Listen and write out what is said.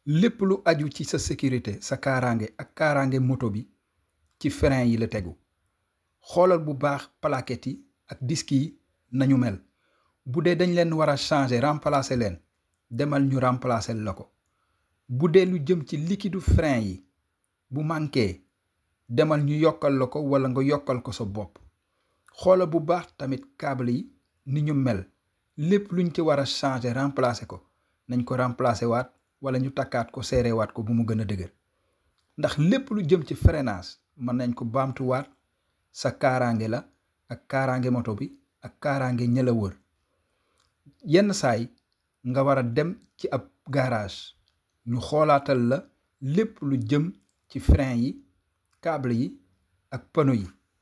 lépp lu aju ci sa sécurité sa kaaraange ak kaaraange moto bi ci frein yi la tegu xoolal bu baax plaquettes yi ak disques yi nañu mel bu dee dañ leen war a changer remplacer leen demal ñu remplacer la ko bu dee lu jëm ci liquide frein yi bu manqué demal ñu yokkal la ko wala nga yokkal ko sa bopp xoolal bu baax tamit câble yi ni ñu mel lépp luñ ci war a changer remplacer ko nañ ko remplacer waat wala ñu takkaat ko seere waat ko bu mu gën a dëgër ndax lépp lu jëm ci freinage mën nañ ko baamtuwaat sa kaaraange la ak kaaraange moto bi ak kaaraange ña la wër yenn saay nga war a dem ci ab garage ñu xoolaatal la lépp lu jëm ci frein yi câble yi ak pneu yi